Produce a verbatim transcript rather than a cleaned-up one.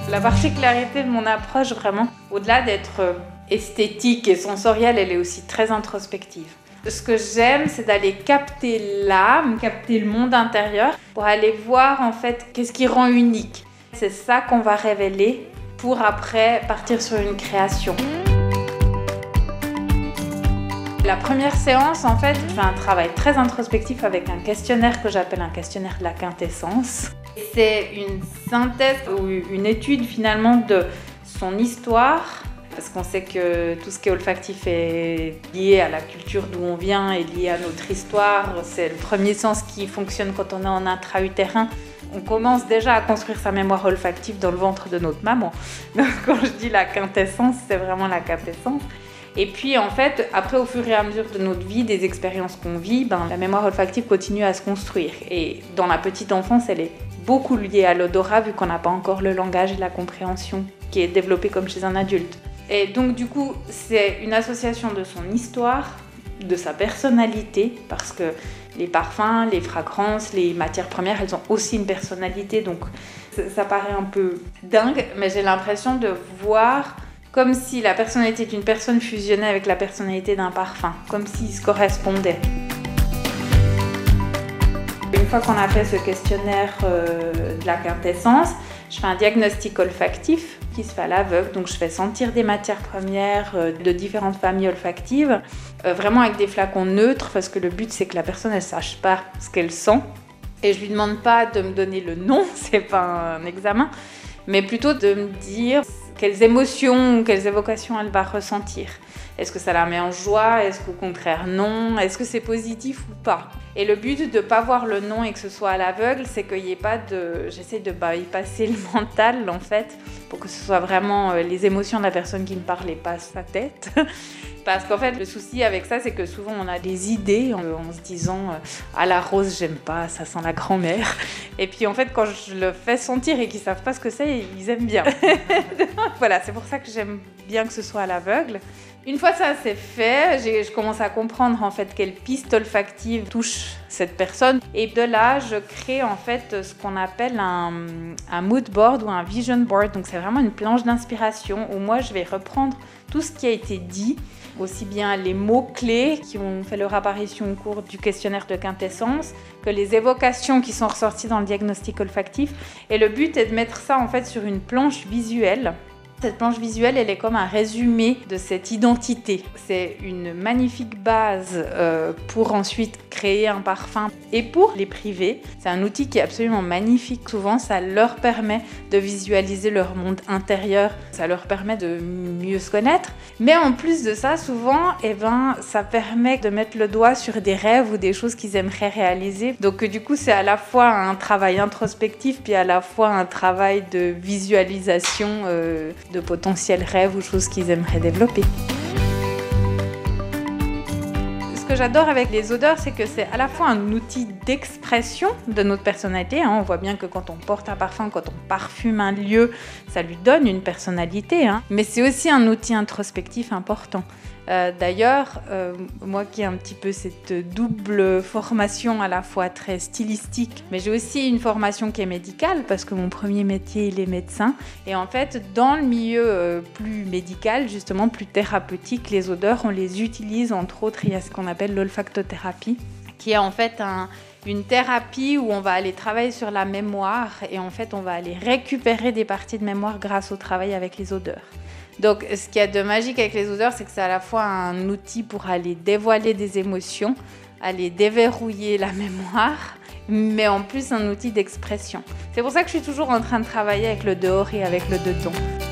La particularité de mon approche, vraiment, au-delà d'être esthétique et sensorielle, elle est aussi très introspective. Ce que j'aime, c'est d'aller capter l'âme, capter le monde intérieur, pour aller voir en fait qu'est-ce qui rend unique. C'est ça qu'on va révéler pour après partir sur une création. La première séance, en fait, je fais un travail très introspectif avec un questionnaire que j'appelle un questionnaire de la quintessence. C'est une synthèse ou une étude finalement de son histoire, parce qu'on sait que tout ce qui est olfactif est lié à la culture d'où on vient et lié à notre histoire. C'est le premier sens qui fonctionne quand on est en intra-utérin. On commence déjà à construire sa mémoire olfactive dans le ventre de notre maman. Donc quand je dis la quintessence, c'est vraiment la quintessence. Et puis en fait, après au fur et à mesure de notre vie, des expériences qu'on vit, ben, la mémoire olfactive continue à se construire. Et dans la petite enfance, elle est beaucoup liée à l'odorat vu qu'on n'a pas encore le langage et la compréhension qui est développée comme chez un adulte. Et donc du coup, c'est une association de son histoire, de sa personnalité, parce que les parfums, les fragrances, les matières premières, elles ont aussi une personnalité. Donc ça, ça paraît un peu dingue, mais j'ai l'impression de voir comme si la personnalité d'une personne fusionnait avec la personnalité d'un parfum, comme s'ils se correspondaient. Une fois qu'on a fait ce questionnaire euh, de la quintessence, je fais un diagnostic olfactif qui se fait à l'aveugle. Donc je fais sentir des matières premières euh, de différentes familles olfactives, euh, vraiment avec des flacons neutres, parce que le but c'est que la personne ne sache pas ce qu'elle sent. Et je lui demande pas de me donner le nom, c'est pas un examen, mais plutôt de me dire quelles émotions ou quelles évocations elle va ressentir. Est-ce que ça la met en joie? Est-ce qu'au contraire non? Est-ce que c'est positif ou pas? Et le but de ne pas voir le nom et que ce soit à l'aveugle, c'est qu'il n'y ait pas de... J'essaie de bypasser le mental en fait, pour que ce soit vraiment les émotions de la personne qui me parle et pas sa tête. Parce qu'en fait, le souci avec ça, c'est que souvent on a des idées en, en se disant « Ah, la rose, j'aime pas, ça sent la grand-mère ». Et puis en fait, quand je le fais sentir et qu'ils savent pas ce que c'est, ils aiment bien. Voilà, c'est pour ça que j'aime bien que ce soit à l'aveugle. Une fois ça c'est fait, j'ai, je commence à comprendre en fait quelle piste olfactive touche cette personne. Et de là, je crée en fait ce qu'on appelle un, un mood board ou un vision board. Donc c'est vraiment une planche d'inspiration où moi je vais reprendre tout ce qui a été dit, aussi bien les mots-clés qui ont fait leur apparition au cours du questionnaire de quintessence, que les évocations qui sont ressorties dans le diagnostic olfactif. Et le but est de mettre ça en fait sur une planche visuelle. Cette planche visuelle, elle est comme un résumé de cette identité. C'est une magnifique base euh, pour ensuite créer un parfum. Et pour les privés, c'est un outil qui est absolument magnifique. Souvent, ça leur permet de visualiser leur monde intérieur. Ça leur permet de mieux se connaître. Mais en plus de ça, souvent, eh ben, ça permet de mettre le doigt sur des rêves ou des choses qu'ils aimeraient réaliser. Donc du coup, c'est à la fois un travail introspectif, puis à la fois un travail de visualisation euh, de potentiels rêves ou choses qu'ils aimeraient développer. Ce que j'adore avec les odeurs, c'est que c'est à la fois un outil d'expression de notre personnalité. Hein. On voit bien que quand on porte un parfum, quand on parfume un lieu, ça lui donne une personnalité. Hein. Mais c'est aussi un outil introspectif important. Euh, d'ailleurs, euh, moi qui ai un petit peu cette double formation à la fois très stylistique, mais j'ai aussi une formation qui est médicale parce que mon premier métier, il est médecin. Et en fait, dans le milieu euh, plus médical, justement plus thérapeutique, les odeurs, on les utilise entre autres, il y a ce qu'on appelle l'olfactothérapie, qui est en fait un... une thérapie où on va aller travailler sur la mémoire et en fait, on va aller récupérer des parties de mémoire grâce au travail avec les odeurs. Donc, ce qu'il y a de magique avec les odeurs, c'est que c'est à la fois un outil pour aller dévoiler des émotions, aller déverrouiller la mémoire, mais en plus un outil d'expression. C'est pour ça que je suis toujours en train de travailler avec le dehors et avec le dedans.